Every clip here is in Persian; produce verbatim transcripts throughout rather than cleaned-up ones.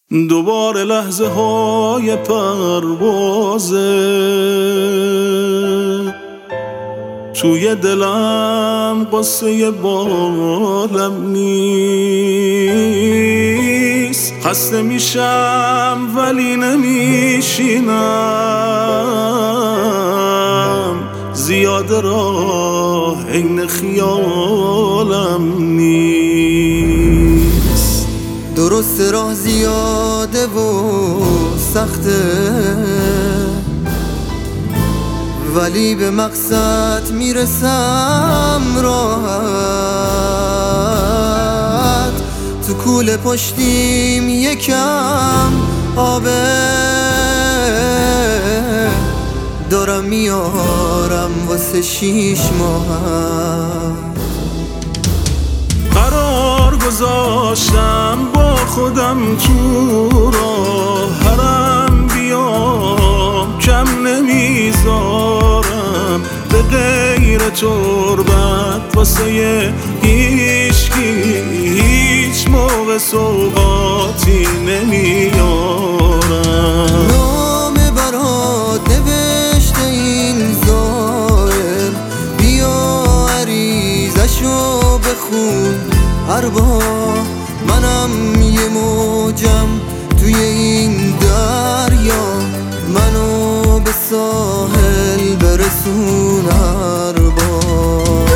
دوباره لحظه های پروازه توی دلم قصه بالم نیست. خسته میشم ولی نمیشینم، زیاد راه عین خیالم نیست. درست راه زیاده و سخته، ولی به مقصد میرسم راحت. تو کوله پشتیم یکم آبه، دارم میارم واسه شیش ماهت. قرار گذاشتم با خودم تو راه، هرم بیام کم نمیذارم. به غیر تربت واسه هیچکی هیچ موقع سوغاتی نمیارم. نامه برات نوشته این زائر، بیا عریضشو بخون هر بار. منم یه موجم توی این دریا، منو به ساحل برسون هر بار.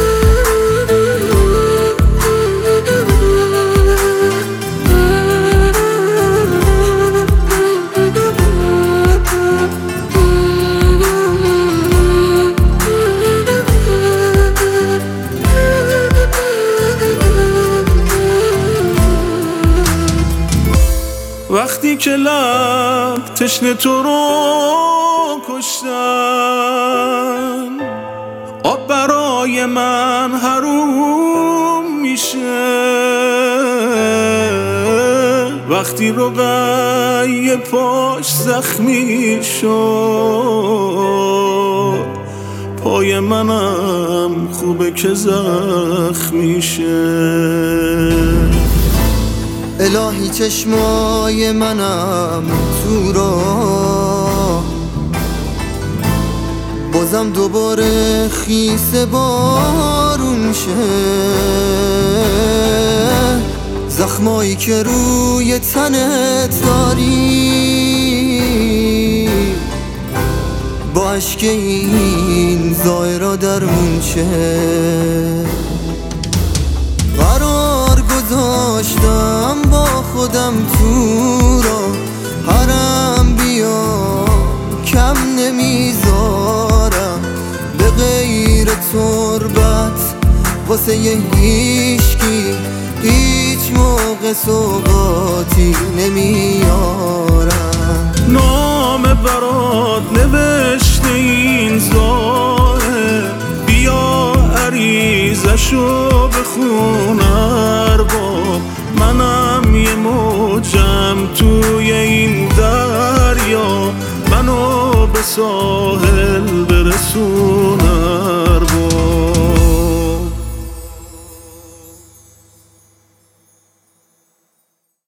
وقتی که لب تشنه تو رو کشتن، آب برای من حروم میشه. وقتی رقیه پاش زخمی شد، پای منم خوبه که زخمی شه. الهی چشمای منم تو را بازم دوباره خیس بارون شه. زخمایی که روی تنت داری با عشق این زائرا درمون شه. قرار گذاشتم با خودم تو را، هرم بیا کم نمیذارم. به غیر تربت واسه یه هیچکی هیچ موقع سوغاتی نمیارم. نامه برات نوشته این زائر، بیا عریضشو بخون هر بار. منم یه موجم توی این دریا، منو به ساحل برسون